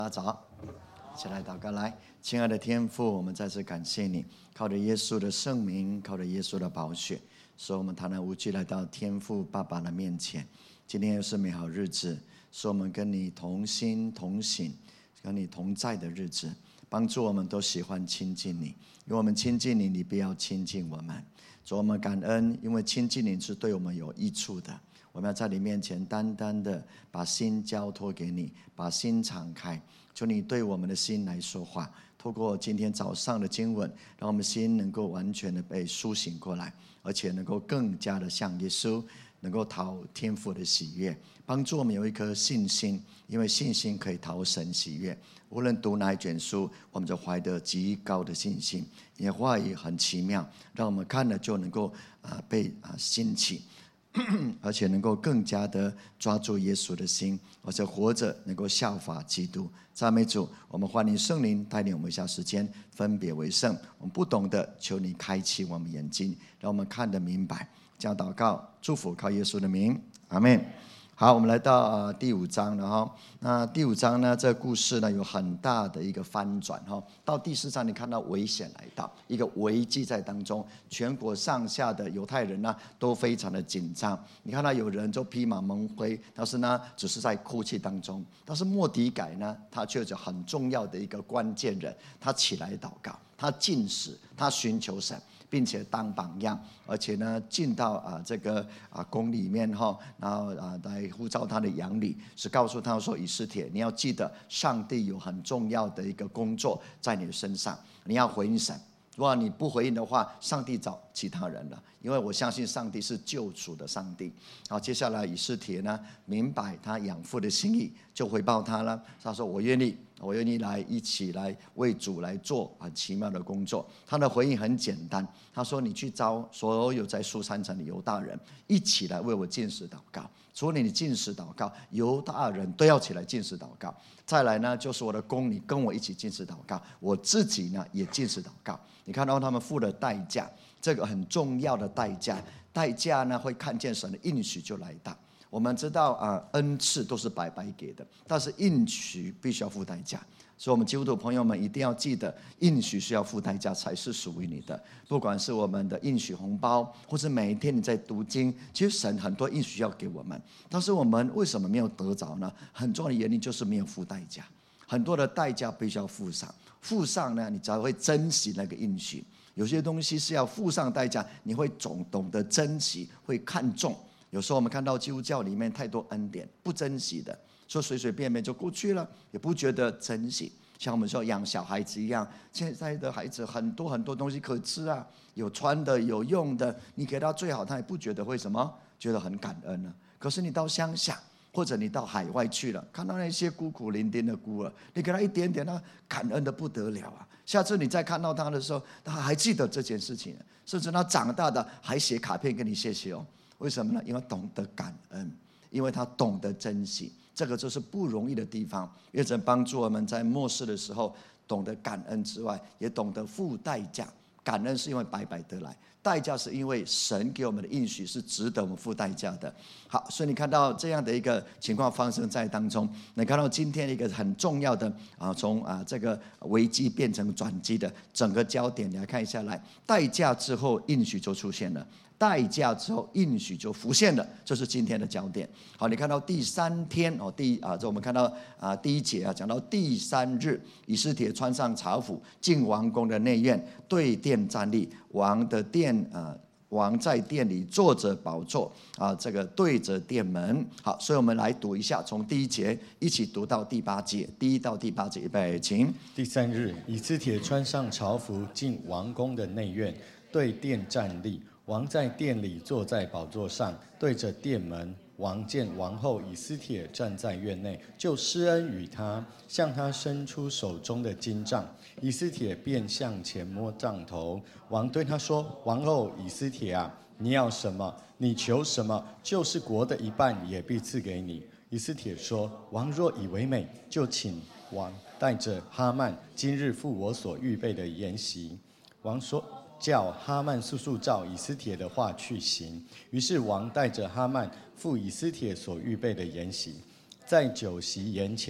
大家早，一起来祷告。来，亲爱的天父，我们再次感谢你，靠着耶稣的圣名，靠着耶稣的宝血，使我们坦然无惧来到天父爸爸的面前。今天又是美好日子，是我们跟你同心同行、跟你同在的日子。帮助我们都喜欢亲近你，因为我们亲近你，你必要亲近我们。主，我们感恩，因为亲近你是对我们有益处的。我们要在你面前单单的把心交托给你，把心敞开，求你对我们的心来说话。透过今天早上的经文，让我们心能够完全的被苏醒过来，而且能够更加的像耶稣，能够讨天父的喜悦，帮助我们有一颗信心，因为信心可以讨神喜悦。无论读哪一卷书，我们就怀着极高的信心，因为话语很奇妙，让我们看了就能够被兴起，而且能够更加的抓住耶稣的心，而且活着能够效法基督。赞美主，我们欢迎圣灵带领我们一下时间，分别为圣。我们不懂的，求你开启我们眼睛，让我们看得明白。这样祷告祝福，靠耶稣的名，阿们。好，我们来到第5章了哈。那第5章呢，这个故事呢有很大的一个翻转哈。到第4章，你看到危险来到，一个危机在当中，全国上下的犹太人呢都非常的紧张。你看到有人就披麻蒙灰，但是呢只是在哭泣当中。但是末底改呢，他却是很重要的一个关键人，他起来祷告，他禁食，他寻求神，并且当榜样，而且呢进到这个宫里面哈，然后来呼召他的养女，是告诉他说：以斯帖，你要记得上帝有很重要的一个工作在你的身上，你要回应神。如果你不回应的话，上帝找其他人了，因为我相信上帝是救赎的上帝。好，接下来以斯帖呢明白他养父的心意，就回报他了。他说：我愿意来一起来为主来做很奇妙的工作。他的回应很简单，他说：你去招所有在书珊城的犹大人一起来为我禁食祷告。除了你禁食祷告，犹大人都要起来禁食祷告。再来呢，就是我的宫，你跟我一起禁食祷告，我自己呢也禁食祷告。你看到他们付了代价，这个很重要的代价。代价呢会看见神的应许就来到。我们知道恩赐都是白白给的，但是应许必须要付代价。所以我们基督徒朋友们一定要记得，应许是要付代价才是属于你的。不管是我们的应许红包，或是每一天你在读经，其实神很多应许要给我们，但是我们为什么没有得着呢？很重要的原因就是没有付代价。很多的代价必须要付上，付上呢，你才会珍惜那个应许。有些东西是要付上代价，你会懂得珍惜，会看重。有时候我们看到基督教里面太多恩典不珍惜的，说随随便便就过去了，也不觉得珍惜。像我们说养小孩子一样，现在的孩子很多很多东西可吃啊，有穿的有用的，你给他最好，他也不觉得会什么，觉得很感恩呢。可是你到乡下或者你到海外去了，看到那些孤苦伶仃的孤儿，你给他一点点，他感恩的不得了啊。下次你再看到他的时候，他还记得这件事情，甚至他长大的还写卡片跟你谢谢哦。为什么呢？因为懂得感恩，因为他懂得珍惜，这个就是不容易的地方。愿神帮助我们在末世的时候，懂得感恩之外，也懂得付代价。感恩是因为白白得来，代价是因为神给我们的应许是值得我们付代价的。好，所以你看到这样的一个情况发生在当中，你看到今天一个很重要的从这个危机变成转机的整个焦点，你来看一下来，代价之后应许就出现了。代价之后，应许就浮现了，这是今天的焦点。好，你看到第3天这我们看到第1节讲到第3日，以斯帖穿上朝服，进王宫的内院，对殿站立。王在殿里坐着宝座这个对着殿门。好，所以我们来读一下，从第1节一起读到第8节，第1到第8节，预备，请。 第3日，以斯帖穿上朝服，进王宫的内院，对殿站立。王在殿里坐在宝座上，对着殿门。王见王后以斯帖站在院内，就施恩与他，向他伸出手中的金杖。以斯帖便向前摸杖头。王对他说：王后以斯帖啊，你要什么？你求什么？就是国的一半也必赐给你。以斯帖说：王若以为美，就请王带着哈曼今日赴我所预备的筵席。王说：叫哈曼速照以斯帖的话去行。于是王带着哈曼赴以斯帖所预备的筵席。在酒席筵前，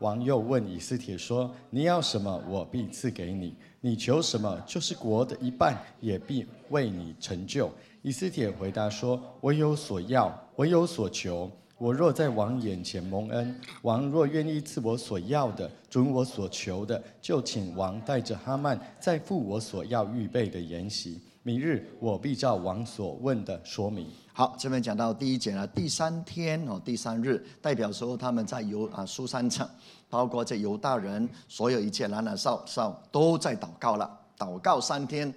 王又问以斯帖说：你要什么，我必赐给你；你求什么，就是国的一半，也必为你成就。以斯帖回答说：我有所要，我有所求。我若在王眼前蒙恩，王若愿意赐我所要的，准我所求的，就请王带着哈曼再赴我所要预备的筵席。明日我必照王所问的说明。 好，这边讲到第一节了，第3天第3日，代表说他们在书珊城，包括这犹大人，所有一切男男少少都在祷告了，祷告3天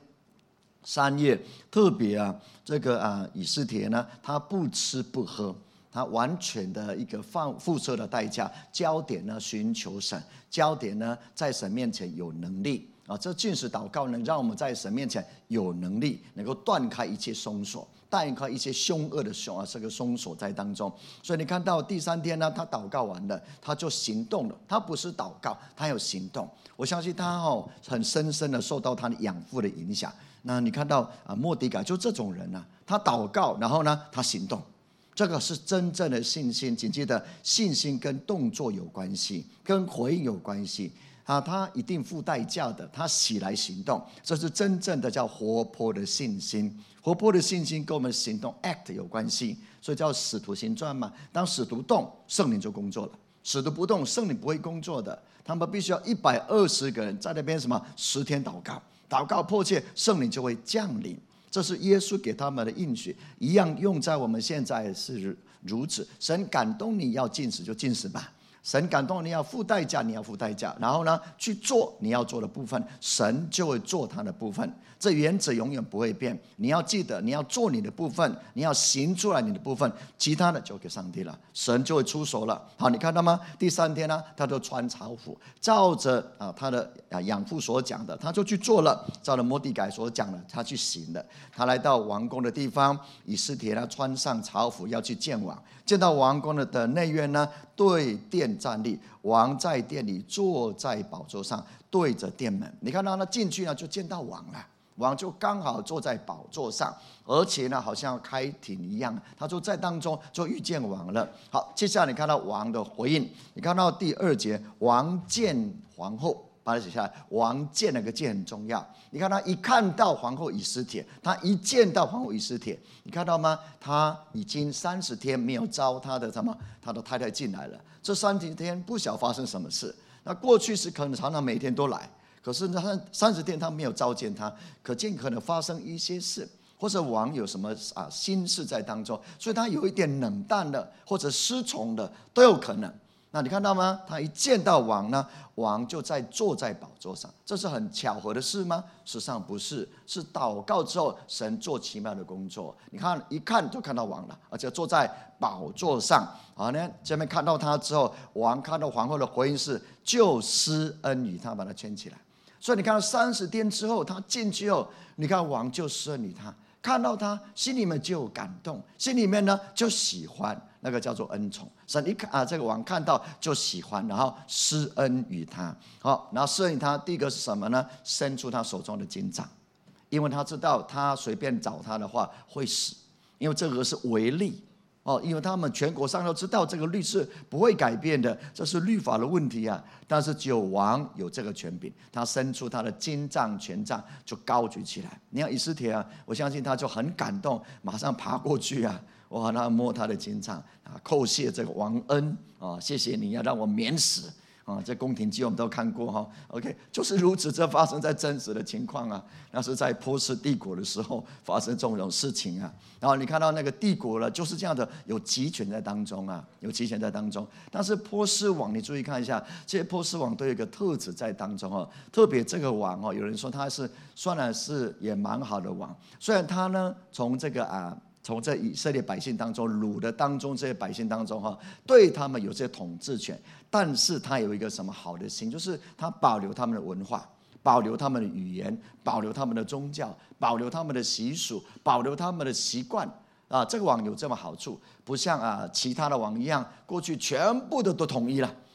3夜。特别这个以斯帖呢，他不吃不喝，他完全的一个付出的代价，焦点呢寻求神，焦点呢在神面前有能力。这禁食祷告能让我们在神面前有能力，能够断开一切绳索，断开一些凶恶的这个绳索在当中。所以你看到第3天呢，他祷告完了，他就行动了。他不是祷告，他有行动。我相信他很深深的受到他的养父的影响。那你看到末底改就这种人他祷告，然后呢他行动。这个是真正的信心。请记得，信心跟动作有关系，跟回应有关系。他一定付代价的，他起来行动，这是真正的叫活泼的信心。活泼的信心跟我们行动 act 有关系，所以叫使徒行传嘛。当使徒动，圣灵就工作了；使徒不动，圣灵不会工作的。他们必须要120个人在那边10天祷告，祷告迫切，圣灵就会降临。这是耶稣给他们的应许，一样用在我们现在是如此。神感动你要禁食就禁食吧，神感动你要付代价，你要付代价，然后呢去做你要做的部分，神就会做他的部分。这原则永远不会变。你要记得，你要做你的部分，你要行出来你的部分，其他的交给上帝了，神就会出手了。好，你看到吗？第3天呢，他就穿朝服，照着他的养父所讲的，他就去做了；照着末底改所讲的，他去行了。他来到王宫的地方，以斯帖呢穿上朝服要去见王。见到王宫的内院呢，对殿站立，王在殿里坐在宝座上，对着殿门。你看到他进去呢，就见到王了。王就刚好坐在宝座上，而且呢，好像要开庭一样，他就在当中就遇见王了。好，接下来你看到王的回应，你看到第2节，王见皇后，把它写下来。王见那个见很重要。你看他一看到皇后以斯帖，他一见到皇后以斯帖，你看到吗？他已经30天没有招他的太太进来了。这30天不晓发生什么事。那过去是可能常常每天都来。可是30天他没有召见他，可见可能发生一些事，或者王有什么心事在当中，所以他有一点冷淡的，或者失宠的都有可能。那你看到吗？他一见到王呢，王就坐在宝座上，这是很巧合的事吗？实际上不是，是祷告之后神做奇妙的工作。你看一看就看到王了，而且坐在宝座上。好呢，这边看到他之后，王看到皇后的回应是就施恩于他，把他圈起来。所以你看到30天之后，他进去后，你看王就施恩于他，看到他心里面就有感动，心里面呢就喜欢，那个叫做恩宠。神这个王看到就喜欢，然后施恩于他。好，然后施恩于他，第一个是什么呢？伸出他手中的金杖，因为他知道他随便找他的话会死，因为这个是违例。因为他们全国上都知道这个律是不会改变的，这是律法的问题啊。但是只有王有这个权柄，他伸出他的金杖权杖就高举起来。你看以斯帖我相信他就很感动，马上爬过去哇，他摸他的金杖叩谢这个王恩谢谢你要让我免死。这宫廷剧我们都看过OK， 就是如此，这发生在真实的情况那是在波斯帝国的时候发生这种事情然后你看到那个帝国了，就是这样的，有集权在当中有集权在当中。但是波斯王，你注意看一下，这些波斯王都有一个特质在当中特别这个王有人说他是虽然是也蛮好的王，虽然他呢从这以色列百姓当中掳的当中这些百姓当中对他们有这些统治权，但是他有一个什么好的心，就是他保留他们的文化，保留他们的语言，保留他们的宗教，保留他们的习俗，保留他们的习惯这个王有这么好处，不像其他的王一样，过去全部都统一了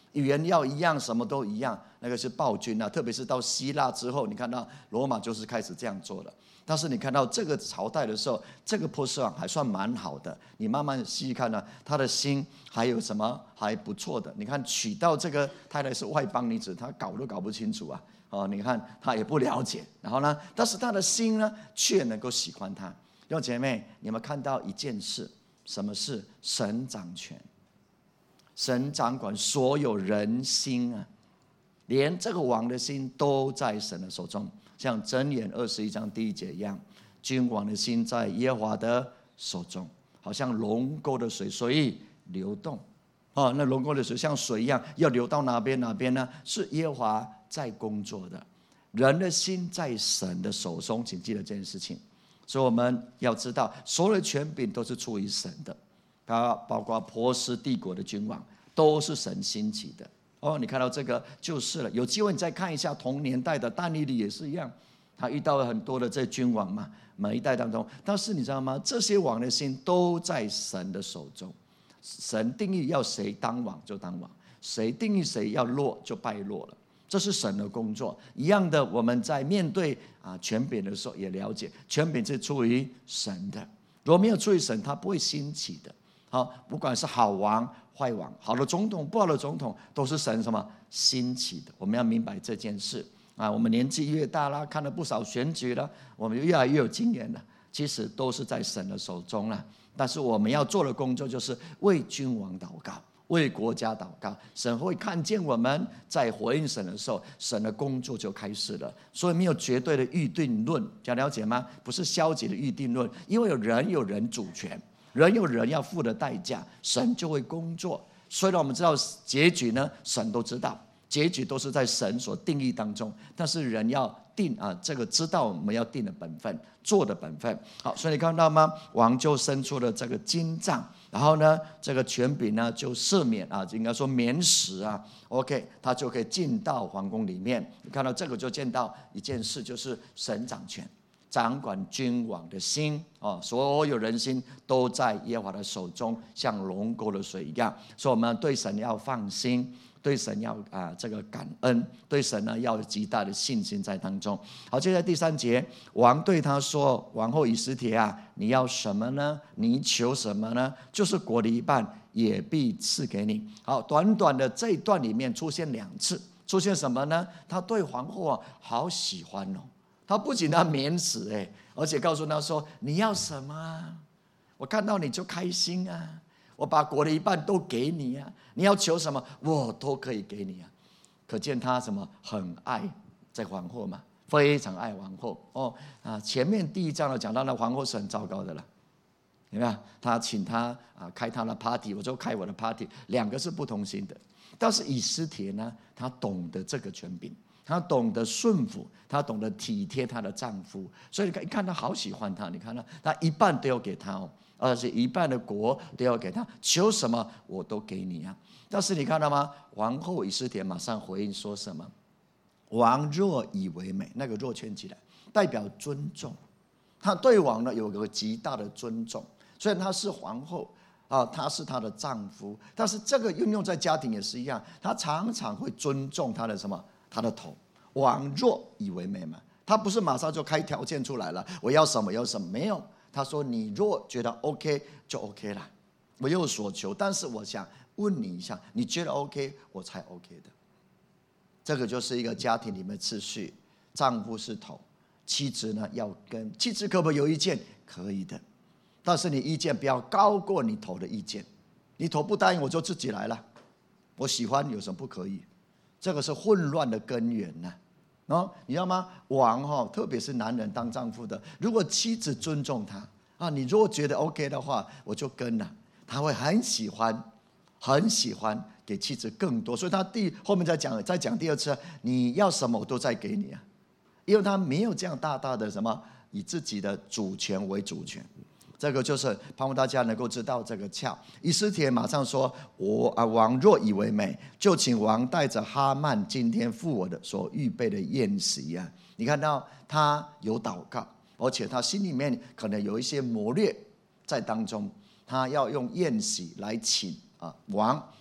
语言要一样，什么都一样，那个是暴君啊。特别是到希腊之后，你看到罗马就是开始这样做了。但是你看到这个朝代的时候，这个波斯王还算蛮好的。你慢慢细细看呢，他的心还有什么还不错的。你看娶到这个太太是外邦女子，他搞都搞不清楚啊。你看他也不了解，然后呢，但是他的心呢却能够喜欢他。弟兄姐妹，你有没有看到一件事？什么事？神掌权，神掌管所有人心啊，连这个王的心都在神的手中。像箴言21章第1节一样，君王的心在耶和华的手中，好像龙沟的水随流动。那龙沟的水像水一样，要流到哪边哪边呢？是耶和华在工作的。人的心在神的手中，请记得这件事情。所以我们要知道，所有的权柄都是出于神的，包括波斯帝国的君王都是神兴起的。你看到这个就是了。有机会你再看一下同年代的但以理也是一样，他遇到了很多的这君王嘛，每一代当中。但是你知道吗？这些王的心都在神的手中。神定义要谁当王就当王，谁定义谁要落就败落了。这是神的工作。一样的，我们在面对权柄的时候，也了解权柄是出于神的。如果没有出于神，他不会兴起的。不管是好王坏王，好的总统不好的总统，都是神什么兴起的。我们要明白这件事我们年纪越大了，看了不少选举了，我们就越来越有经验了。其实都是在神的手中了。但是我们要做的工作就是为君王祷告，为国家祷告。神会看见我们在回应神的时候，神的工作就开始了。所以没有绝对的预定论，这样了解吗？不是消极的预定论，因为有人主权，人有人要付的代价，神就会工作。虽然我们知道结局呢，神都知道，结局都是在神所定义当中，但是人要定这个知道我们要定的本分，做的本分。好，所以你看到吗？王就伸出了这个金杖，然后呢，这个权柄呢就赦免应该说免死OK， 他就可以进到皇宫里面。你看到这个就见到一件事，就是神掌权，掌管君王的心所有人心都在耶和华的手中，像龙沟的水一样。所以我们对神要放心，对神要这个感恩，对神呢要有极大的信心在当中。好，接下来第3节，王对他说：“王后以斯帖你要什么呢？你求什么呢？就是国的一半，也必赐给你。”好，短短的这一段里面出现2次，出现什么呢？他对皇后好喜欢他不仅他免死而且告诉他说：“你要什么？我看到你就开心我把国的一半都给你你要求什么，我都可以给你可见他什么很爱这皇后嘛，非常爱皇后前面第1章讲到那皇后是很糟糕的了，有没有？他请他开他的 party， 我就开我的 party， 2个是不同心的。但是以斯帖呢，他懂得这个权柄，他懂得顺服，他懂得体贴他的丈夫，所以你看他好喜欢他。你看他一半都要给他而且一半的国都要给他，求什么我都给你但是你看到吗？皇后以斯帖马上回应说什么？王若以为美，那个若圈起来代表尊重，他对王呢有个极大的尊重。虽然她是皇后她是她的丈夫，但是这个运用在家庭也是一样，她常常会尊重她的什么？她的头。王若以为美嘛，他不是马上就开条件出来了，我要什么要什么，没有。他说：“你若觉得 OK 就 OK 了，我有所求，但是我想问你一下，你觉得 OK 我才 OK 的。”这个就是一个家庭里面的次序，丈夫是头，妻子呢要跟。妻子可不可以有意见？可以的，但是你意见不要高过你头的意见。你头不答应我就自己来了，我喜欢有什么不可以？这个是混乱的根源你知道吗？王特别是男人当丈夫的，如果妻子尊重他你如果觉得 OK 的话，我就跟了。他会很喜欢给妻子更多，所以他后面再讲第2次，你要什么我都再给你因为他没有这样大大的什么以自己的主权为主权。这个就是盼望大家能够知道这个窍。以斯帖马上说：“王若以为美，就请王带着哈曼今天赴我的所预备的宴席你看到他有祷告，而且他心里面可能有一些谋略在当中，他要用宴席来请王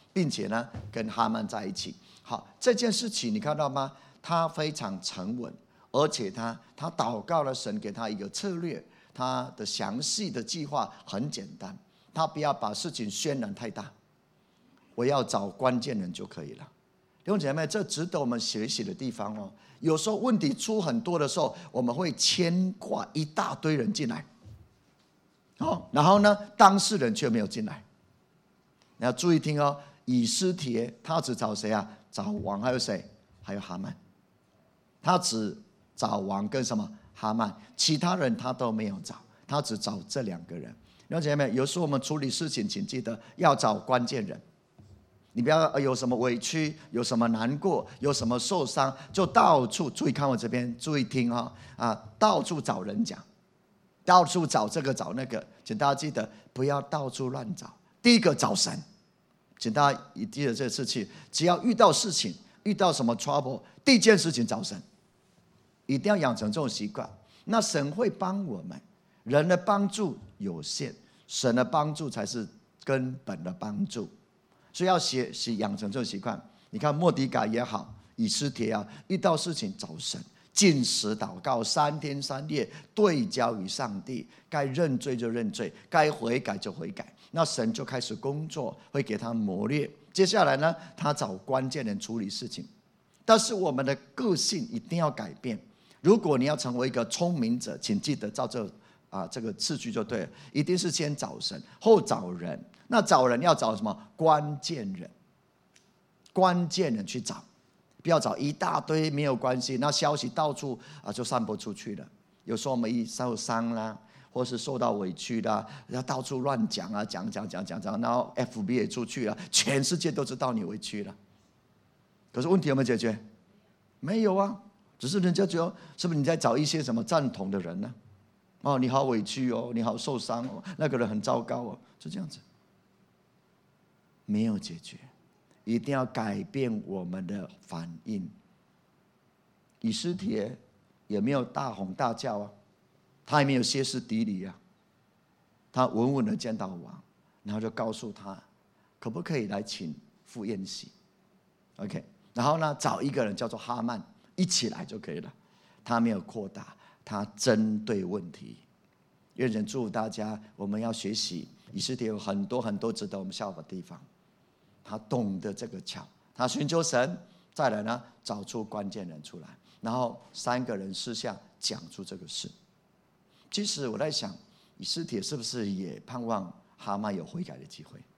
并且呢跟哈曼在一起。好，这件事情你看到吗？他非常沉稳，而且他祷告了神，给他一个策略，他的详细的计划很简单，他不要把事情渲染太大，我要找关键人就可以了。弟兄姐妹，这值得我们学习的地方哦。有时候问题出很多的时候，我们会牵挂一大堆人进来，然后呢，当事人却没有进来。你要注意听哦，以斯帖他只找谁啊？找王，还有谁？还有哈曼。他只找王跟什么？哈曼，其他人他都没有找，他只找这2个人。了解没有？有时候我们处理事情，请记得要找关键人。你不要有什么委屈，有什么难过，有什么受伤，就到处注意看我这边，注意听到处找人讲，到处找这个找那个，请大家记得不要到处乱找。第一个找神，请大家记得这个事情，只要遇到事情，遇到什么 trouble， 第一件事情找神，一定要养成这种习惯。那神会帮我们，人的帮助有限，神的帮助才是根本的帮助。所以要养成这种习惯。你看末底改也好，以斯帖啊，遇到事情找神，禁食祷告3天3夜，对焦于上帝，该认罪就认罪，该悔改就悔改。那神就开始工作，会给他磨练。接下来呢，他找关键人处理事情。但是我们的个性一定要改变。如果你要成为一个聪明者，请记得照这个次序就对了，一定是先找神，后找人。那找人要找什么？关键人，关键人去找，不要找一大堆没有关系，那消息到处就散播出去了。有时候我们一受伤啦，或是受到委屈啦，要到处乱讲讲，然后 FB 也出去了，全世界都知道你委屈了。可是问题有没有解决？没有啊，只是人家觉得是不是你在找一些什么赞同的人呢？你好委屈哦，你好受伤哦，那个人很糟糕哦，就这样子。没有解决，一定要改变我们的反应。以斯帖也没有大吼大叫啊，他也没有歇斯底里啊，他稳稳的见到王，然后就告诉他，可不可以来请赴宴席 ？OK， 然后呢，找一个人叫做哈曼一起来就可以了。他没有扩大，他针对问题。愿神祝福大家，我们要学习以斯帖有很多很多值得我们效法的地方。他懂得这个巧，他寻求神，再来呢找出关键人出来，然后3个人私下讲出这个事。其实我在想，以斯帖是不是也盼望哈曼有悔改的机会，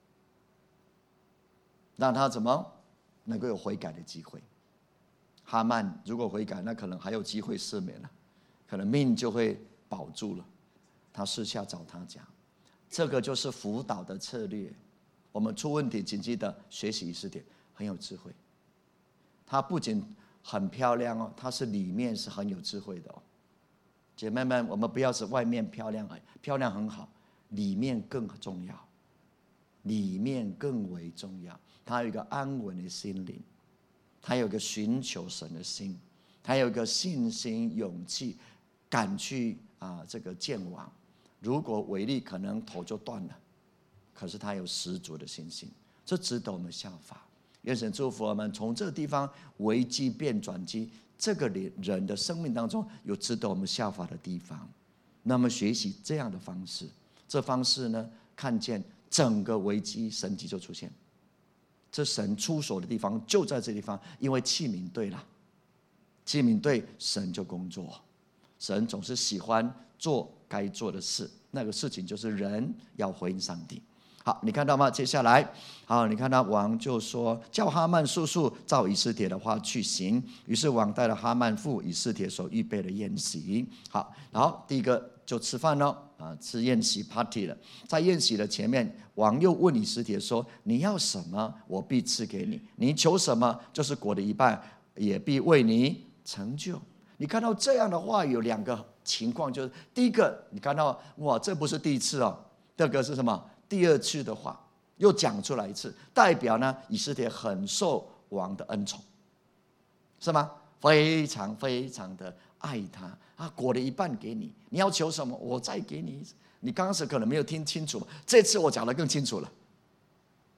让他怎么能够有悔改的机会？哈曼如果悔改，那可能还有机会赦免了，可能命就会保住了。他私下找他讲，这个就是辅导的策略。我们出问题，请记得学习以斯帖很有智慧。她不仅很漂亮哦，她是里面是很有智慧的哦。姐妹们，我们不要是外面漂亮，漂亮很好，里面更重要，里面更为重要。她有一个安稳的心灵，她有一个寻求神的心，她有一个信心、勇气，敢去这个见王。如果违例，可能头就断了。可是他有十足的信心，这值得我们效法。愿神祝福我们，从这个地方危机变转机，这个人的生命当中有值得我们效法的地方。那么学习这样的方式，这方式呢，看见整个危机神迹就出现。这神出手的地方就在这地方，因为器皿对了，器皿对，神就工作。神总是喜欢做该做的事，那个事情就是人要回应上帝。好，你看到吗？接下来，好，你看到王就说，叫哈曼速速照以斯帖的话去行。于是王带了哈曼赴以斯帖所预备的宴席。好，然后第一个就吃饭了吃宴席 party 了。在宴席的前面，王又问以斯帖说：“你要什么，我必赐给你；你求什么，就是国的一半，也必为你成就。”你看到这样的话，有2个情况，就是第一个，你看到哇，这不是第一次哦。第二个是什么？第2次的话又讲出来一次，代表呢以斯帖很受王的恩宠，是吗？非常非常的爱他国的一半给你，你要求什么，我再给你。你刚开始可能没有听清楚，这次我讲得更清楚了。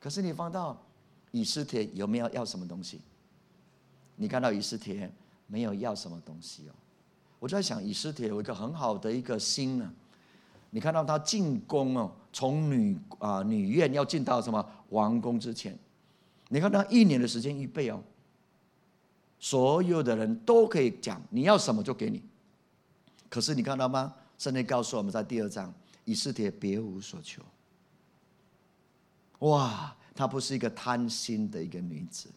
可是你放到以斯帖有没有要什么东西？你看到以斯帖没有要什么东西哦。我就在想，以斯帖有一个很好的一个心呢。你看到他进宫哦，从女院要进到什么王宫之前，你看他1年的时间预备哦。所有的人都可以讲你要什么就给你。可是你看到吗？圣经告诉我们在第2章，以斯帖别无所求。哇，她不是一个贪心的一个女子。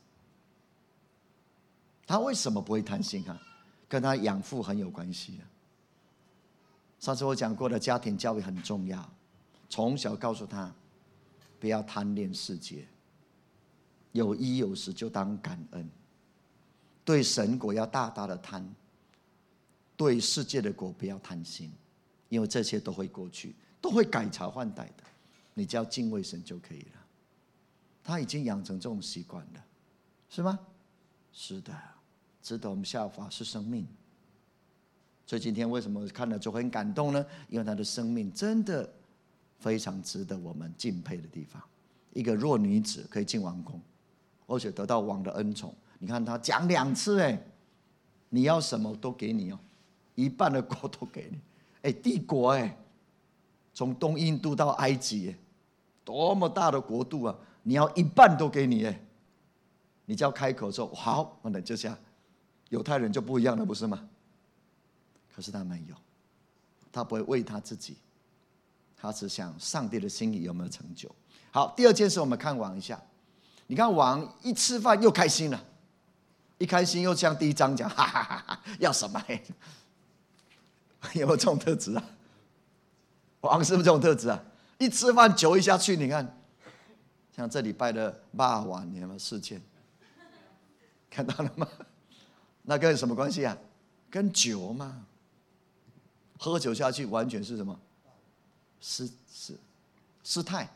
她为什么不会贪心啊？跟她养父很有关系啊。上次我讲过的家庭教育很重要，从小告诉她不要贪恋世界，有衣有食就当感恩，对神国要大大的贪，对世界的国不要贪心，因为这些都会过去，都会改朝换代的，你只要敬畏神就可以了。他已经养成这种习惯了，是吗？是的，值得我们效法，是生命。所以今天为什么看了就很感动呢？因为他的生命真的非常值得我们敬佩的地方。一个弱女子可以进王宫，而且得到王的恩宠。你看他讲2次，你要什么都给你哦，一半的国都给你。帝国从东印度到埃及，多么大的国度啊！你要一半都给你，你只要开口说好，那就这样。犹太人就不一样了，不是吗？可是他没有，他不会为他自己，他只想上帝的心意有没有成就。好，第2件事我们看王一下。你看王一吃饭又开心了，一开心又像第1章讲，哈哈哈哈，要什么？有没有这种特质啊？王是不是这种特质啊？一吃饭酒一下去，你看，像这礼拜的霸王有没有事件？看到了吗？那跟什么关系啊？跟酒嘛。喝酒下去完全是什么？失态。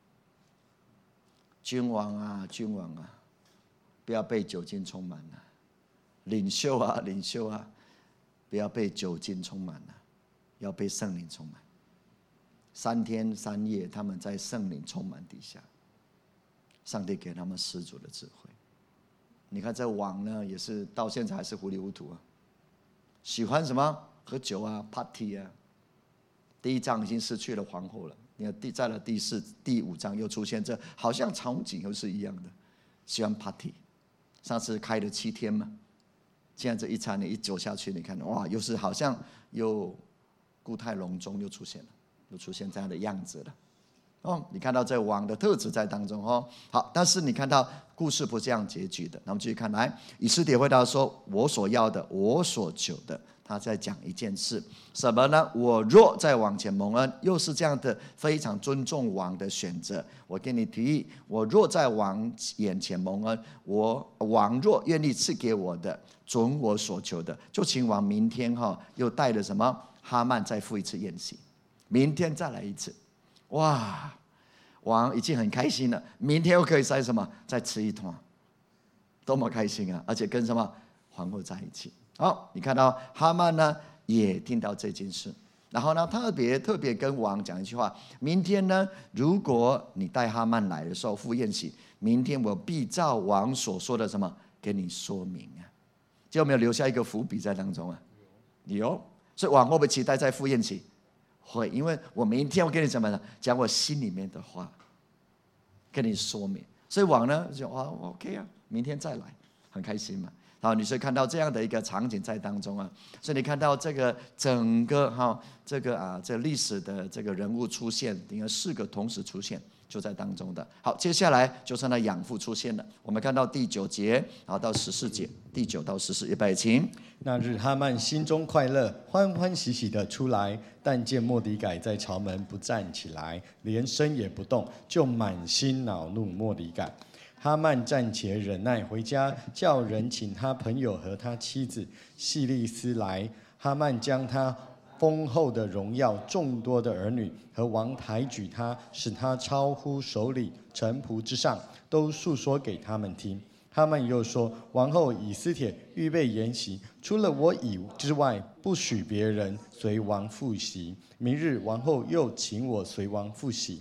君王啊，君王啊，不要被酒精充满了；领袖啊，领袖啊，不要被酒精充满了，要被圣灵充满。3天3夜，他们在圣灵充满底下，上帝给他们十足的智慧。你看这王呢，也是到现在还是糊里糊涂啊，喜欢什么？喝酒啊 ，party 啊。第1章已经失去了皇后了，你看在了第4、第5章又出现这，好像场景又是一样的，喜欢 party。上次开了7天嘛，现在这一餐你一走下去，你看哇，又是好像又故态龙钟又出现了，又出现这样的样子了。你看到这王的特质在当中哦。好，但是你看到故事不这样结局的，那我们继续看来，以斯帖回答说：“我所要的，我所求的。”他在讲一件事，什么呢？我若在王前蒙恩，又是这样的非常尊重王的选择。我给你提议，我若在王眼前蒙恩，王若愿意赐给我的，准我所求的，就请王明天又带着什么哈曼再赴一次宴席，明天再来一次。哇，王已经很开心了，明天又可以什么再吃一通，多么开心啊！而且跟什么皇后在一起。好，你看到哈曼呢也听到这件事，然后呢特别跟王讲一句话：明天呢，如果你带哈曼来的时候赴宴席，明天我必照王所说的什么给你说明啊。就有没有留下一个伏笔在当中啊？有，所以王会不会期待再赴宴席？会，因为我明天我跟你怎么呢？讲我心里面的话，跟你说明。所以王呢就OK 啊，明天再来，很开心嘛。好，你是看到这样的一个场景在当中啊，所以你看到这个整个这历史的这个人物出现，应该4个同时出现，就在当中的。好，接下来就是那养父出现了。我们看到第9节，然后到14节，第9到14，预备，请。 那日哈曼心中快乐，欢欢喜喜的出来，但见末底改在朝门不站起来，连身也不动，就满心恼怒末底改。哈曼暂且忍耐，回家叫人请他朋友和他妻子细利斯来。哈曼将他丰厚的荣耀、众多的儿女和王抬举他，使他超乎首领臣仆之上，都述说给他们听。哈曼又说：王后以斯帖预备筵席，除了我以之外，不许别人随王赴席。明日王后又请我随王赴席。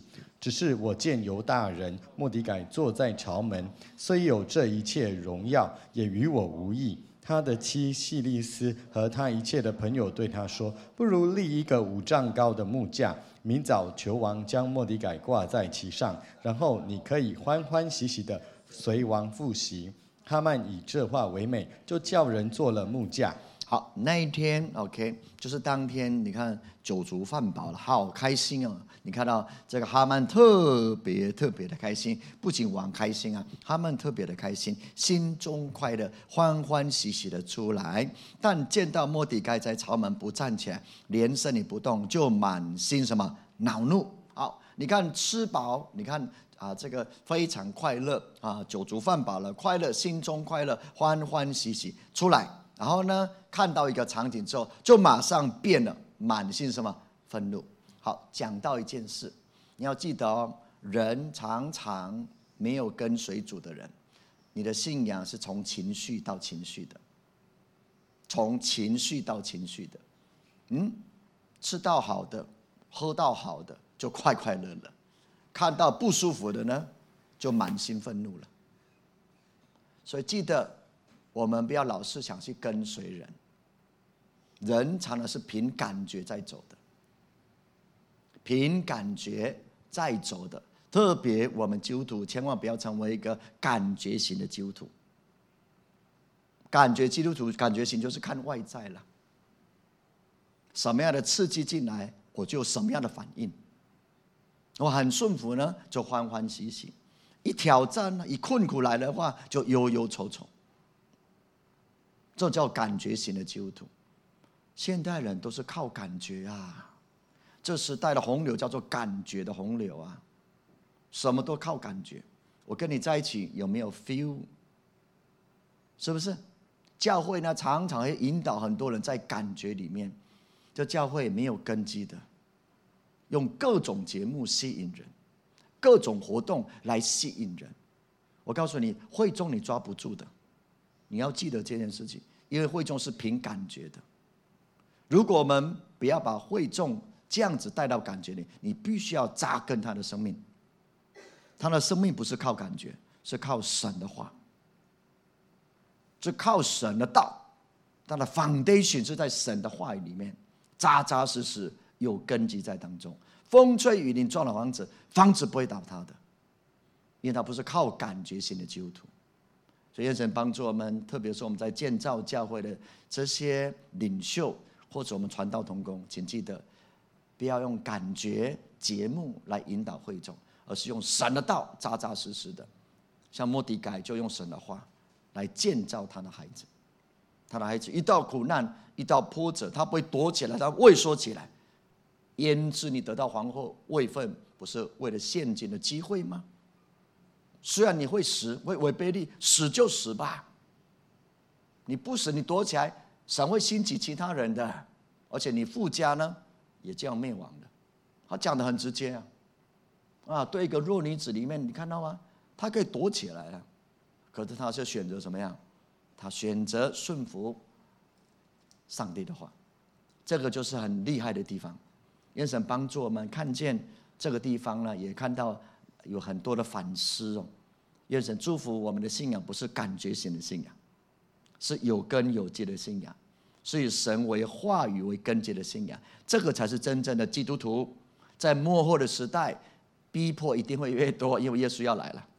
只是我见犹大人末底改坐在朝门，虽有这一切荣耀，也与我无益。他的妻细利斯和他一切的朋友对他说：不如立一个5丈高的木架，明早求王将末底改挂在其上，然后你可以欢欢喜喜的随王赴席。哈曼以这话为美，就叫人做了木架。 好，那一天 OK， 就是当天，你看酒足饭饱了，好开心哦！你看到这个哈曼特别的开心，不仅王开心啊，哈曼特别的开心，心中快乐，欢欢喜喜的出来。但见到末底改在朝门不站起来，连身也不动，就满心什么恼怒。好，你看吃饱，你看这个非常快乐啊，酒足饭饱了，快乐，心中快乐，欢欢喜喜出来。然后呢，看到一个场景之后，就马上变了，满心什么愤怒。好，讲到一件事，你要记得哦，人常常没有跟随主的人，你的信仰是从情绪到情绪的，从情绪到情绪的。吃到好的，喝到好的，就快快乐乐；看到不舒服的呢，就满心愤怒了。所以记得，我们不要老是想去跟随人，人常常是凭感觉在走的，凭感觉在走的。特别我们基督徒千万不要成为一个感觉型的基督徒。感觉基督徒，感觉型就是看外在了，什么样的刺激进来，我就有什么样的反应。我很顺服呢，就欢欢喜喜；一挑战呢，一困苦来的话，就忧忧愁愁。这叫感觉型的基督徒。现代人都是靠感觉啊，这时代的洪流叫做感觉的洪流啊，什么都靠感觉。我跟你在一起有没有 feel？ 是不是？教会呢，常常会引导很多人在感觉里面，这教会没有根基的，用各种节目吸引人，各种活动来吸引人。我告诉你，会众你抓不住的。你要记得这件事情，因为会众是凭感觉的。如果我们不要把会众这样子带到感觉里，你必须要扎根他的生命。他的生命不是靠感觉，是靠神的话，是靠神的道。他的 foundation 是在神的话语里面，扎扎实实有根基在当中。风吹雨淋撞了房子，房子不会倒塌的，因为他不是靠感觉型的基督徒。所以愿神帮助我们，特别是我们在建造教会的这些领袖，或者我们传道同工，请记得不要用感觉节目来引导会众，而是用神的道，扎扎实实的。像末底改就用神的话来建造他的孩子。他的孩子一到苦难，一到波折，他不会躲起来，他畏缩起来。焉知你得到皇后位分，不是为了现今的机会吗？虽然你会死，会违背律，死就死吧。你不死，你躲起来，神会兴起其他人的，而且你父家呢，也这样灭亡的。他讲得很直接啊，对一个弱女子里面，你看到吗？他可以躲起来了，可是他是选择什么样？他选择顺服上帝的话，这个就是很厉害的地方。愿神帮助我们看见这个地方呢，也看到有很多的反思哦。愿神祝福我们的信仰不是感觉型的信仰，是有根有基的信仰，是以神为话语为根基的信仰。这个才是真正的基督徒。在末后的时代，逼迫一定会越多，因为耶稣要来了。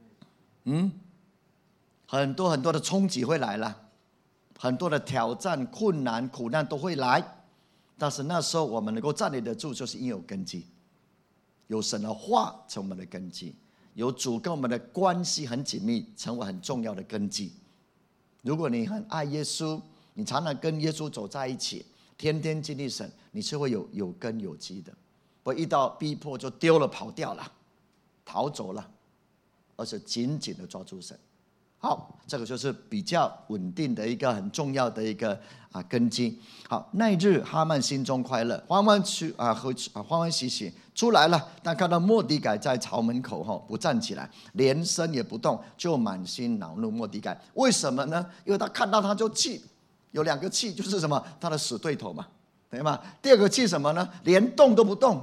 很多很多的冲击会来了，很多的挑战、困难、苦难都会来。但是那时候我们能够站立得住，就是因为有根基，有神的话成为我们的根基，有主跟我们的关系很紧密，成为很重要的根基。如果你很爱耶稣，你常常跟耶稣走在一起，天天经历神，你是会有根有基的，不会遇到逼迫就丢了跑掉了，逃走了，而是紧紧的抓住神。好，这个就是比较稳定的一个很重要的一个根基。好，那一日哈曼心中快乐，欢欢喜喜出来了，但看到末底改在朝门口不站起来，连身也不动，就满心恼怒末底改。为什么呢？因为他看到他就气，有2个气，就是什么？他的死对头嘛，对吗？第2个气什么呢？连动都不动，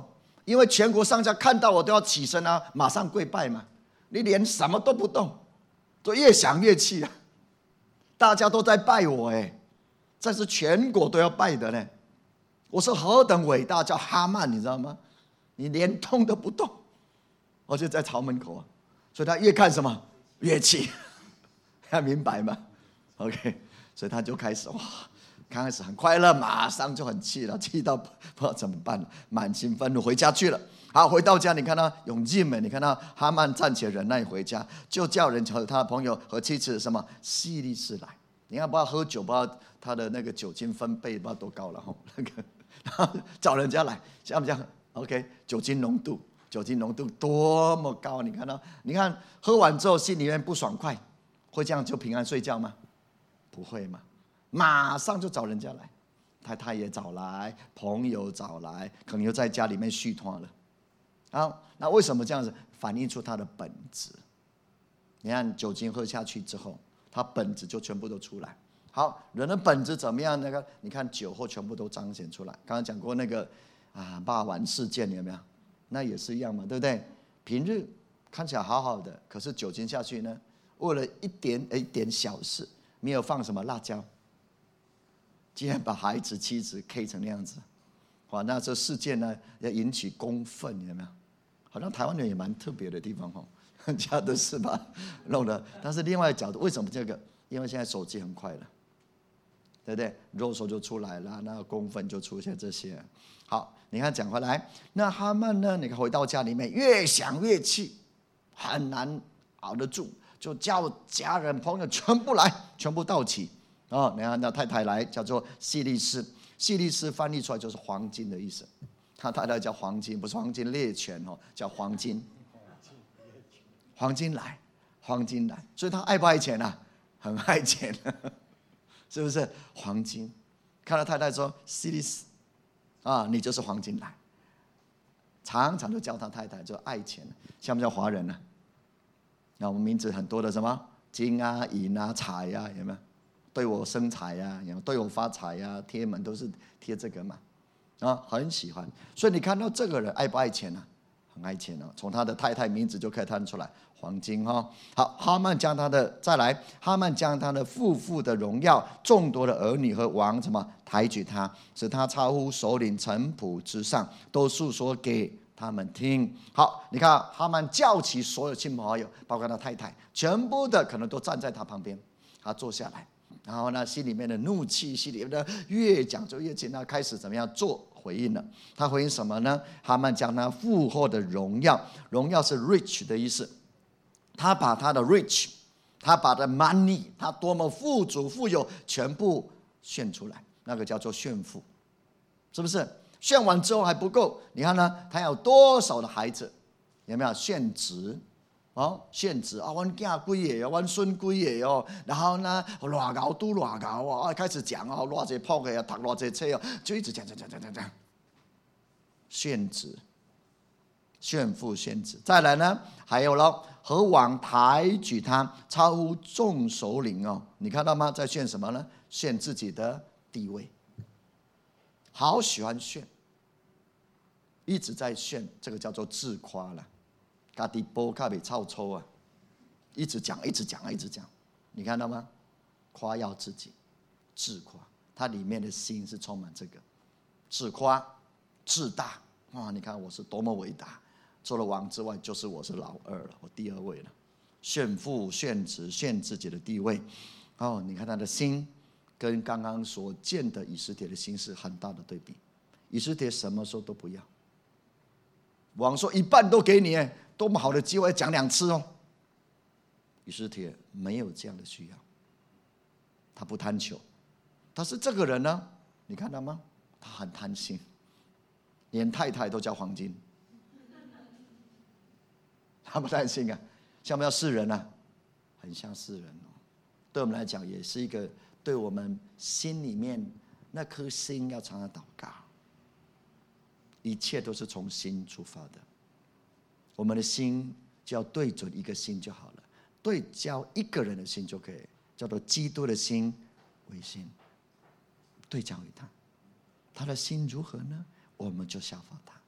因为全国上下看到我都要起身啊，马上跪拜嘛。你连什么都不动，就越想越气啊！大家都在拜我这是全国都要拜的呢。我是何等伟大，叫哈曼，你知道吗？你连动都不动，我就在朝门口啊。所以他越看什么越气，他明白吗 ？OK， 所以他就开始哇，刚开始很快乐，马上就很气了，气到不知道怎么办了，满心愤怒回家去了。好，回到家，你看到勇进美，你看到哈曼暂且忍耐回家，就叫人和他的朋友和妻子什么希利士来。你看，不知道喝酒，不知道他的那个酒精分贝不知道多高了哈，那个找人家来，像不像 ？OK， 酒精浓度多么高？你看到？你看喝完之后心里面不爽快，会这样就平安睡觉吗？不会嘛，马上就找人家来，太太也找来，朋友找来，可能又在家里面续团了。好，那为什么这样子？反映出他的本质。你看酒精喝下去之后，他本质就全部都出来。好，人的本质怎么样？那个你看酒后全部都彰显出来。刚刚讲过那个霸王事件，有没有？那也是一样嘛，对不对？平日看起来好好的，可是酒精下去呢，为了一点小事，没有放什么辣椒，竟然把孩子妻子 K 成那样子。哇，那这事件呢要引起公愤，有没有？好像台湾人也蛮特别的地方这样的事吧弄的。但是另外一个角度，为什么这个？因为现在手机很快了，对不对？肉手就出来了，那公愤就出现这些。好，你看讲回来，那哈曼呢？你看回到家里面，越想越气，很难熬得住，就叫家人朋友全部来，全部到齐你看那太太来，叫做希利士。希利士翻译出来就是黄金的意思，他太太叫黄金，不是黄金猎犬叫黄金。黄金来，黄金来，所以他爱不爱钱啊？很爱钱，是不是？黄金，看到太太说希利士你就是黄金来，常常就叫他太太就爱钱，像不像华人呢？那我们名字很多的什么金啊、银啊、财啊，有没有？对我生财呀，对我发财呀，贴门都是贴这个嘛，很喜欢。所以你看到这个人爱不爱钱呢？很爱钱从他的太太名字就可以看出来，黄金好，哈曼将他的父父的荣耀、众多的儿女和王什么抬举他，使他超乎首领臣仆之上，都述说给他们听。好，你看哈曼叫起所有亲朋好友，包括他太太，全部的可能都站在他旁边，他坐下来。然后呢，心里面的怒气，心里面的越讲就越气，他开始怎么样做回应了？他回应什么呢？哈曼将他父后的荣耀，荣耀是 rich 的意思，他把他的 rich， 他把他的 money， 他多么富足富有，全部炫出来，那个叫做炫富，是不是？炫完之后还不够，你看呢？他有多少的孩子？有没有炫职？炫职阮囝几个阮孙几个然后呢，偌高拄偌高开始讲偌济铺的读偌济册就一直讲，炫职、炫富、炫职。再来呢，还有了和王抬举他，超乎众首领你看到吗？在炫什么呢？炫自己的地位，好喜欢炫，一直在炫，这个叫做自夸了。家己煲卡袂臭臭啊，一直讲，你看到吗？夸耀自己，自夸，他里面的心是充满这个自夸、自大。你看我是多么伟大，除了王之外，就是我是老二了，我第二位了。炫富、炫职、炫自己的地位。你看他的心跟刚刚所见的以斯帖的心是很大的对比。以斯帖什么时候都不要，王说一半都给你多么好的机会，讲2次以斯帖没有这样的需要，他不贪求。但是这个人呢，你看到吗？他很贪心，连太太都叫黄金，他不贪心啊，像不像世人啊？很像世人对我们来讲，也是一个对我们心里面那颗心要常常祷告。一切都是从心出发的，我们的心就要对准一个心就好了，对焦一个人的心就可以，叫做基督的心为心，对焦于他，他的心如何呢？我们就效法他。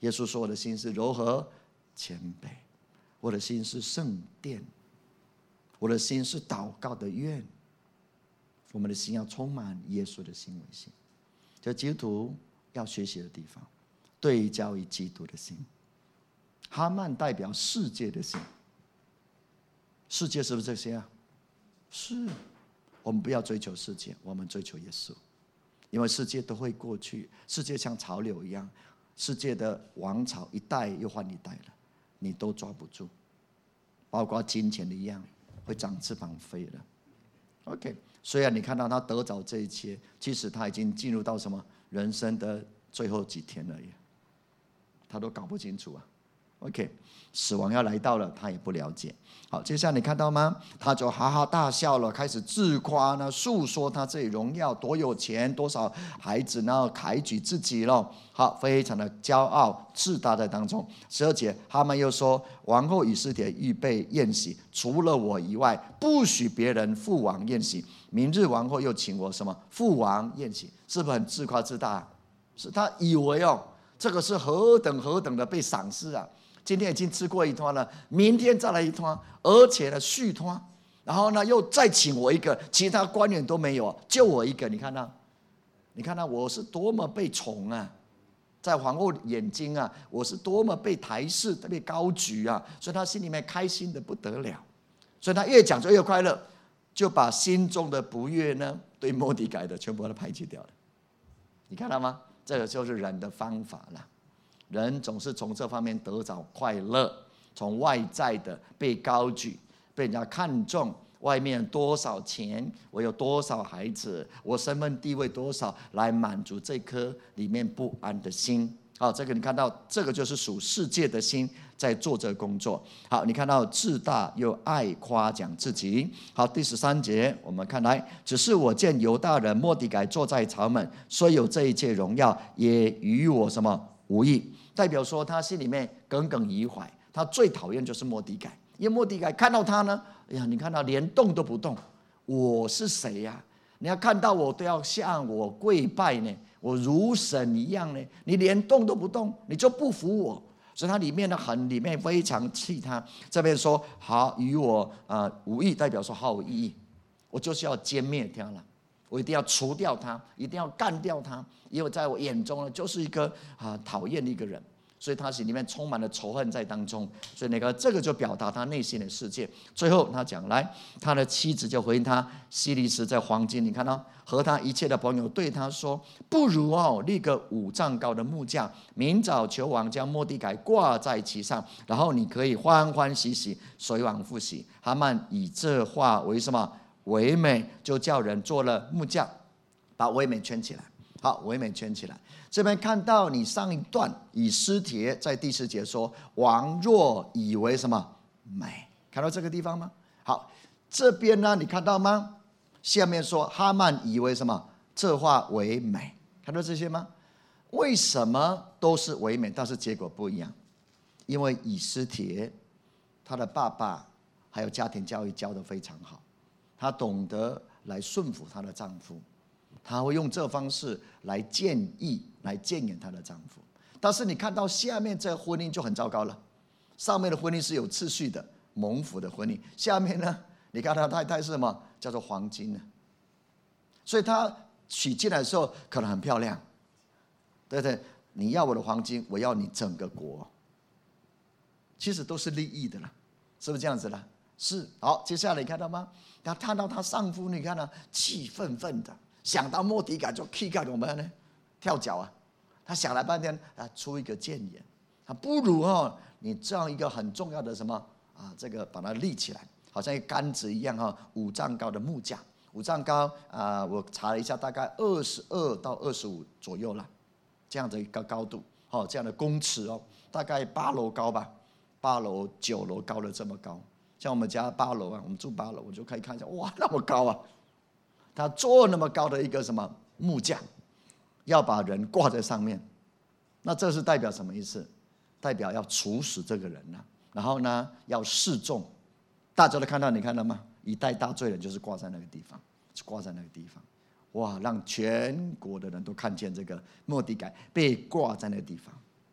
耶稣说：“我的心是柔和谦卑，我的心是圣殿，我的心是祷告的院。”我们的心要充满耶稣的心为心，这基督徒要学习的地方。对焦于基督的心，哈曼代表世界的心。世界是不是这些啊？是。我们不要追求世界，我们追求耶稣，因为世界都会过去，世界像潮流一样，世界的王朝一代又换一代了，你都抓不住，包括金钱的一样，会长翅膀飞了。OK， 虽然你看到他得着这一切，其实他已经进入到什么人生的最后几天而已，他都搞不清楚啊。OK， 死亡要来到了，他也不了解。好，接下来你看到吗？他就哈哈大笑了，开始自夸呢，诉说他自己荣耀，多有钱，多少孩子，然后抬举自己了。好，非常的骄傲自大在当中。12节，他们又说，王后以斯帖预备宴席，除了我以外，不许别人赴王宴席。明日王后又请我什么赴王宴席，是不是很自夸自大？是他以为这个是何等的被赏识啊！今天已经吃过一摊了，明天再来一摊，而且呢续摊，然后呢又再请我一个，其他官员都没有，就我一个。你看到我是多么被宠啊，在皇后眼睛啊，我是多么被抬视、被高举啊，所以他心里面开心的不得了，所以他越讲就越快乐，就把心中的不悦呢，对末底改的全部都排挤掉了。你看到吗？这个就是人的方法了。人总是从这方面得着快乐，从外在的被高举、被人家看重，外面多少钱，我有多少孩子，我身份地位多少，来满足这颗里面不安的心。好，这个你看到，这个就是属世界的心在做这个工作。好，你看到自大又爱夸奖自己。好，第13节我们看来，只是我见犹大人末底改坐在朝门，虽有这一切荣耀，也与我什么无益。代表说他心里面耿耿于怀，他最讨厌就是末底改，因为末底改看到他呢，哎呀，你看到连动都不动，我是谁呀？你要看到我都要向我跪拜呢，我如神一样呢，你连动都不动，你就不服我，所以他里面的很里面非常气他。这边说好与我无益，代表说毫无意义，我就是要歼灭他了。我一定要除掉他，一定要干掉他，因为在我眼中呢，就是一个讨厌的一个人，所以他心里面充满了仇恨在当中。所以这个就表达他内心的世界。最后他讲来，他的妻子就回应他，希利斯在黄金，你看到和他一切的朋友对他说，不如立个5丈高的木架，明早求王将末底改挂在其上，然后你可以欢欢喜喜随王赴席。哈曼以这话为什么？为美，就叫人做了木架，把为美圈起来。好，为美圈起来。这边看到你上一段以斯帖在第10节说，王若以为什么美，看到这个地方吗？好，这边呢你看到吗？下面说哈曼以为什么这话为美，看到这些吗？为什么都是为美，但是结果不一样？因为以斯帖他的爸爸还有家庭教育教得非常好，她懂得来顺服她的丈夫，她会用这方式来建议、来谏言她的丈夫。但是你看到下面这婚姻就很糟糕了，上面的婚姻是有次序的蒙福的婚姻，下面呢，你看他太太是什么？叫做黄金呢？所以他娶进来的时候可能很漂亮，对不对？你要我的黄金，我要你整个国，其实都是利益的了，是不是这样子了？是。好，接下来你看到吗？他看到他丈夫，你看到气愤愤的，想到末底改就气干我们呢，跳脚啊！他想了半天，出一个谏言，他不如你这样一个很重要的什么这个把它立起来，好像一个杆子一样5丈高的木架，5丈高我查了一下，大概22到25左右了，这样的一个高度，这样的公尺大概8楼高吧，8楼9楼高了这么高。像我们家8楼我们住8楼，我就可以看一下，哇，那么高啊！他做那么高的一个什么木架，要把人挂在上面，那这是代表什么意思？代表要处死这个人了，然后呢要示众，大家都看到，你看到吗？一代大罪人就是挂在那个地方，挂在那个地方，哇，让全国的人都看见这个末底改被挂在那个地方，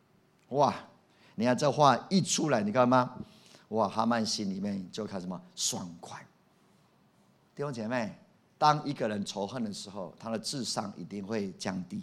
哇！你看这话一出来，你看吗？哇！哈曼心里面就开始什么爽快。弟兄姐妹，当一个人仇恨的时候，他的智商一定会降低。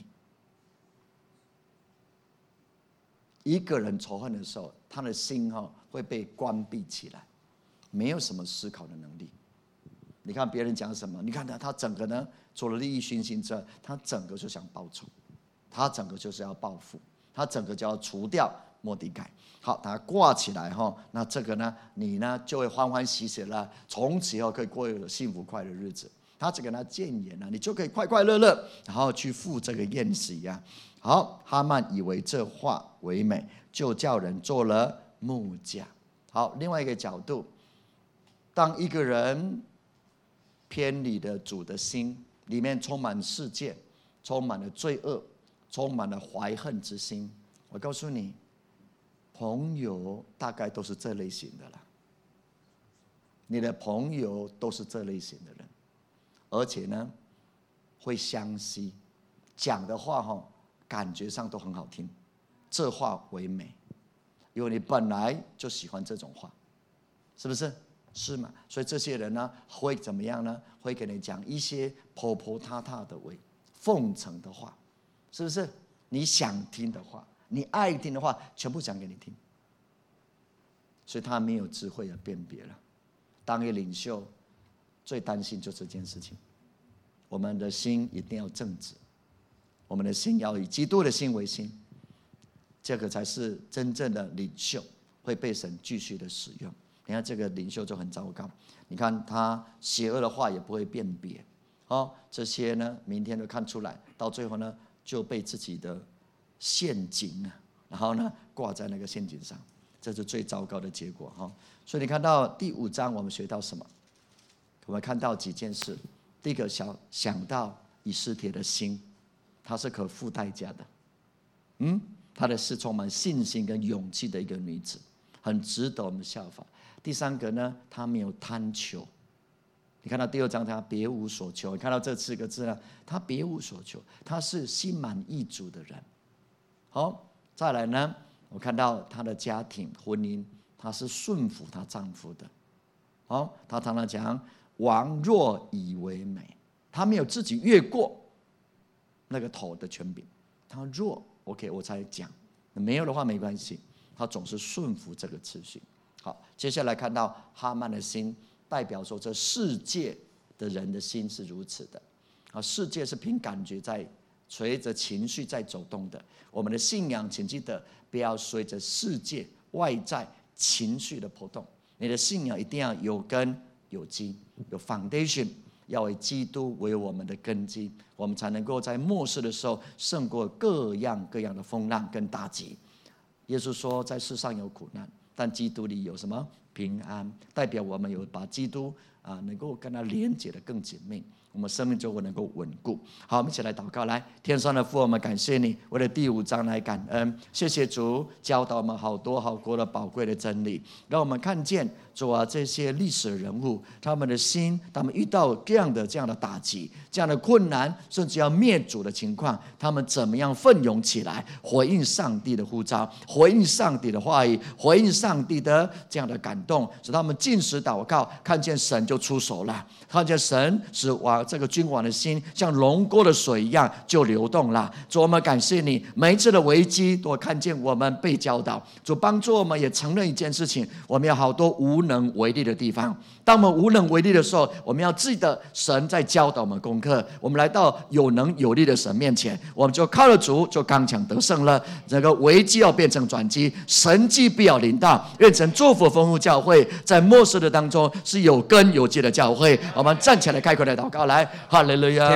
一个人仇恨的时候，他的心会被关闭起来，没有什么思考的能力。你看别人讲什么，你看他整个呢，除了利益熏心之外，他整个就想报仇，他整个就是要报复，他整个就要除掉末底改。好，把它挂起来那这个呢，你呢就会欢欢喜喜了，从此以后可以过有幸福快乐的日子。他只给他谏言你就可以快快乐乐，然后去赴这个宴席呀。好，哈曼以为这话为美，就叫人做了木架。好，另外一个角度，当一个人偏离了主的心，里面充满世界，充满了罪恶，充满了怀恨之心，我告诉你，朋友大概都是这类型的啦。你的朋友都是这类型的人，而且呢，会相吸，讲的话感觉上都很好听，这话为美，因为你本来就喜欢这种话，是不是？是嘛？所以这些人呢，会怎么样呢？会给你讲一些婆婆塌塌的奉承的话，是不是？你想听的话，你爱听的话，全部讲给你听。所以他没有智慧的辨别了。当一个领袖，最担心就这件事情。我们的心一定要正直，我们的心要以基督的心为心，这个才是真正的领袖，会被神继续的使用。你看这个领袖就很糟糕，你看他邪恶的话也不会辨别，这些呢明天都看出来，到最后呢就被自己的陷阱然后呢挂在那个陷阱上，这是最糟糕的结果所以你看到第5章我们学到什么？我们看到几件事。第一个想到以斯帖的心，她是可付代价的，她的是充满信心跟勇气的一个女子，很值得我们效法。第三个呢，她没有贪求。你看到第2章，她别无所求。你看到这4个字呢，她别无所求，她是心满意足的人。好，再来呢，我看到她的家庭婚姻，她是顺服她丈夫的。好，她常常讲王若以为美，她没有自己越过那个头的权柄。她若 OK 我才讲，没有的话没关系，她总是顺服这个次序。好，接下来看到哈曼的心，代表说这世界的人的心是如此的。世界是凭感觉在随着情绪在走动的，我们的信仰请记得不要随着世界外在情绪的波动，你的信仰一定要有根有基，有 foundation， 要以基督为我们的根基，我们才能够在末世的时候胜过各样各样的风浪跟打击。耶稣说在世上有苦难，但基督里有什么平安，代表我们有把基督能够跟他连结的更紧密，我们生命就会能够稳固。好，我们一起来祷告。来，天上的父，我们感谢你，为了第5章来感恩，谢谢主教导我们好多好多的宝贵的真理，让我们看见主这些历史人物，他们的心，他们遇到这样的打击，这样的困难，甚至要灭主的情况，他们怎么样奋勇起来，回应上帝的呼召，回应上帝的话语，回应上帝的这样的感动，使他们禁食祷告，看见神就出手了，看见神使这个君王的心像龙沟的水一样就流动了。主，我们感谢你，每一次的危机都看见我们被教导，主帮助我们也承认一件事情，我们有好多无能为力的地方。当我们无能为力的时候，我们要记得神在教导我们功课，我们来到有能有力的神面前，我们就靠了主，就刚强得胜了。这个危机要变成转机，神迹必要临到。愿神祝福丰富教会，在末世的当中是有根有基的教会。我们站起来开口来祷告，来，哈利路亚。